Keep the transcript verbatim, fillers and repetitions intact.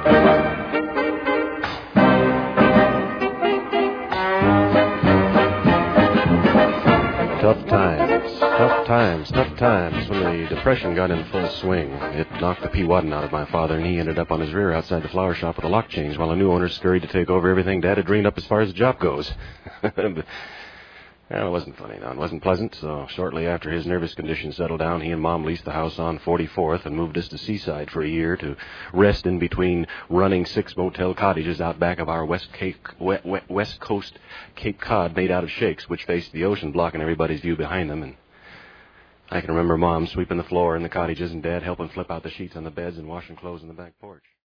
Tough times, tough times, tough times. When the Depression got in full swing, it knocked the Pewaddin out of my father, and he ended up on his rear outside the flower shop with a lock change, while a new owner scurried to take over everything Dad had dreamed up as far as the job goes. But, well, it wasn't funny, no. It wasn't pleasant, so shortly after his nervous condition settled down, he and Mom leased the house on forty-fourth and moved us to Seaside for a year to rest in between running six motel cottages out back of our West, Cape, West Coast Cape Cod made out of shakes, which faced the ocean, blocking everybody's view behind them. And I can remember Mom sweeping the floor in the cottages and Dad helping flip out the sheets on the beds and washing clothes on the back porch.